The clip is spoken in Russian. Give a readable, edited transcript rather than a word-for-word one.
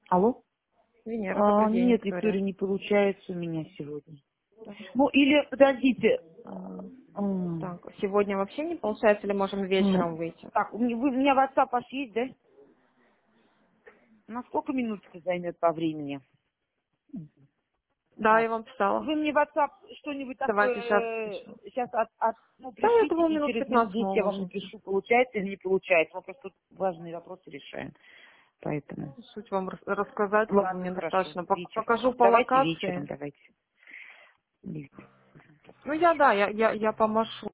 Алло? Венера, добрый день, Нет, Виктория. Виктория, не получается у меня сегодня. Да. Ну, или, подождите. Так, сегодня вообще не получается, или можем вечером выйти? Так, у меня WhatsApp аж есть, да? На сколько минут это займет по времени? Да, я Так. вам писала. Вы мне WhatsApp что-нибудь Давайте сейчас такое пишу. сейчас Да, я пришлите, думаю, и минут через минут 15 мы 10 я вам уложимся. напишу, получается или не получается. Мы просто тут важные вопросы решаем. Поэтому. Суть вам рассказать, как бы Ладно, мне хорошо. достаточно. Вечером. Покажу по Давайте вечером, локации. давайте. Ну, я помашу.